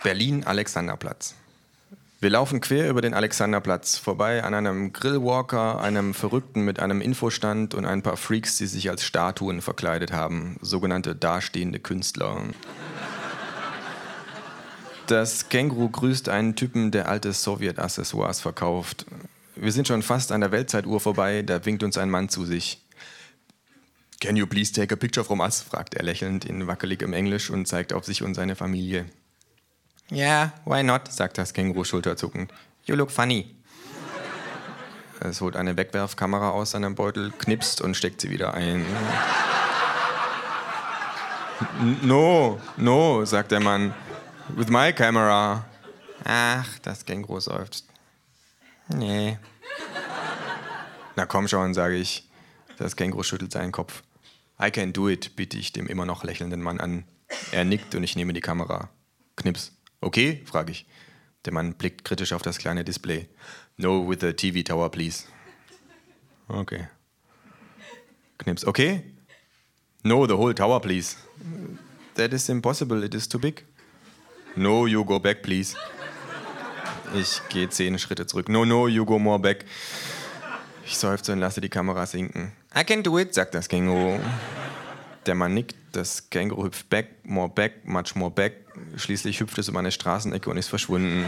Berlin-Alexanderplatz. Wir laufen quer über den Alexanderplatz, vorbei an einem Grillwalker, einem Verrückten mit einem Infostand und ein paar Freaks, die sich als Statuen verkleidet haben, sogenannte dastehende Künstler. Das Känguru grüßt einen Typen, der alte Sowjet-Accessoires verkauft. Wir sind schon fast an der Weltzeituhr vorbei, da winkt uns ein Mann zu sich. "Can you please take a picture from us?" fragt er lächelnd in wackeligem Englisch und zeigt auf sich und seine Familie. "Ja, why not?" sagt das Känguru schulterzuckend. "You look funny." Es holt eine Wegwerfkamera aus seinem Beutel, knipst und steckt sie wieder ein. No, sagt der Mann. "With my camera." Ach, das Känguru seufzt. Nee. Na komm schon, sage ich. Das Känguru schüttelt seinen Kopf. "I can do it", biete ich dem immer noch lächelnden Mann an. Er nickt und ich nehme die Kamera. Knips. "Okay?" frage ich. Der Mann blickt kritisch auf das kleine Display. "No, with the TV tower, please." Okay. Knips. "Okay?" "No, the whole tower, please." "That is impossible, it is too big." "No, you go back, please." Ich gehe 10 Schritte zurück. No, you go more back." Ich seufze und lasse die Kamera sinken. "I can do it", sagt das Känguru. Der Mann nickt, das Känguru hüpft back, much more back. Schließlich hüpft es um eine Straßenecke und ist verschwunden.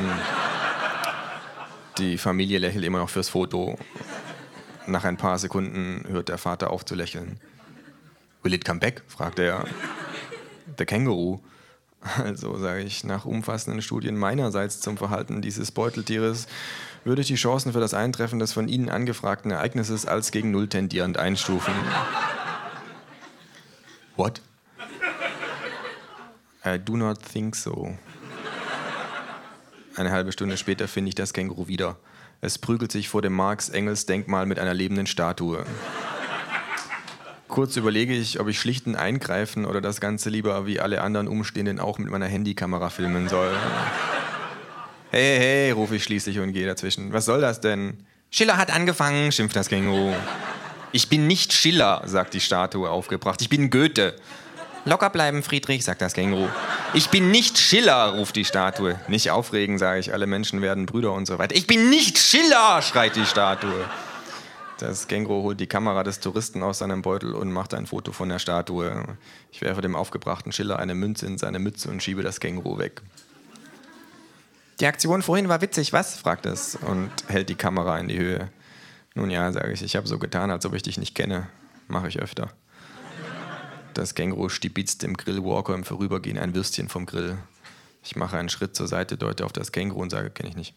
Die Familie lächelt immer noch fürs Foto. Nach ein paar Sekunden hört der Vater auf zu lächeln. "Will it come back?" fragt er. "The Känguru." Also, sage ich, nach umfassenden Studien meinerseits zum Verhalten dieses Beuteltieres würde ich die Chancen für das Eintreffen des von Ihnen angefragten Ereignisses als gegen 0 tendierend einstufen. What? I do not think so. Eine halbe Stunde später finde ich das Känguru wieder. Es prügelt sich vor dem Marx-Engels-Denkmal mit einer lebenden Statue. Kurz überlege ich, ob ich schlichten eingreifen oder das Ganze lieber wie alle anderen Umstehenden auch mit meiner Handykamera filmen soll. Hey, rufe ich schließlich und gehe dazwischen. "Was soll das denn?" "Schiller hat angefangen", schimpft das Känguru. "Ich bin nicht Schiller", sagt die Statue aufgebracht. "Ich bin Goethe." "Locker bleiben, Friedrich", sagt das Känguru. "Ich bin nicht Schiller", ruft die Statue. "Nicht aufregen", sage ich, "alle Menschen werden Brüder" und so weiter. "Ich bin nicht Schiller", schreit die Statue. Das Känguru holt die Kamera des Touristen aus seinem Beutel und macht ein Foto von der Statue. Ich werfe dem aufgebrachten Schiller eine Münze in seine Mütze und schiebe das Känguru weg. "Die Aktion vorhin war witzig, was?" fragt es und hält die Kamera in die Höhe. "Nun ja", sage ich habe so getan, als ob ich dich nicht kenne. Mache ich öfter. Das Känguru stibitzt im Grillwalker im Vorübergehen ein Würstchen vom Grill. Ich mache einen Schritt zur Seite, deute auf das Känguru und sage, kenne ich nicht.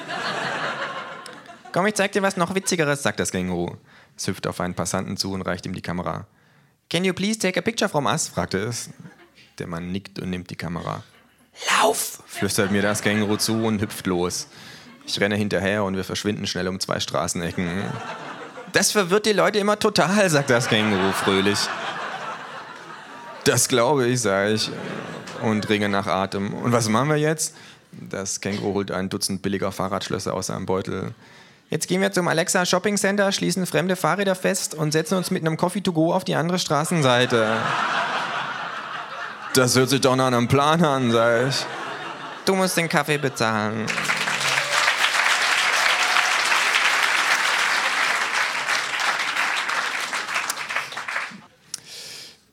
"Komm, ich zeig dir was noch Witzigeres", sagt das Känguru. Es hüpft auf einen Passanten zu und reicht ihm die Kamera. "Can you please take a picture from us?" fragte es. Der Mann nickt und nimmt die Kamera. "Lauf!" flüstert mir das Känguru zu und hüpft los. Ich renne hinterher und wir verschwinden schnell um 2 Straßenecken. "Das verwirrt die Leute immer total", sagt das Känguru fröhlich. "Das glaube ich", sage ich und ringe nach Atem. "Und was machen wir jetzt?" Das Känguru holt ein Dutzend billiger Fahrradschlösser aus seinem Beutel. "Jetzt gehen wir zum Alexa Shopping Center, schließen fremde Fahrräder fest und setzen uns mit einem Coffee to go auf die andere Straßenseite." "Das hört sich doch nach einem Plan an", sage ich. "Du musst den Kaffee bezahlen."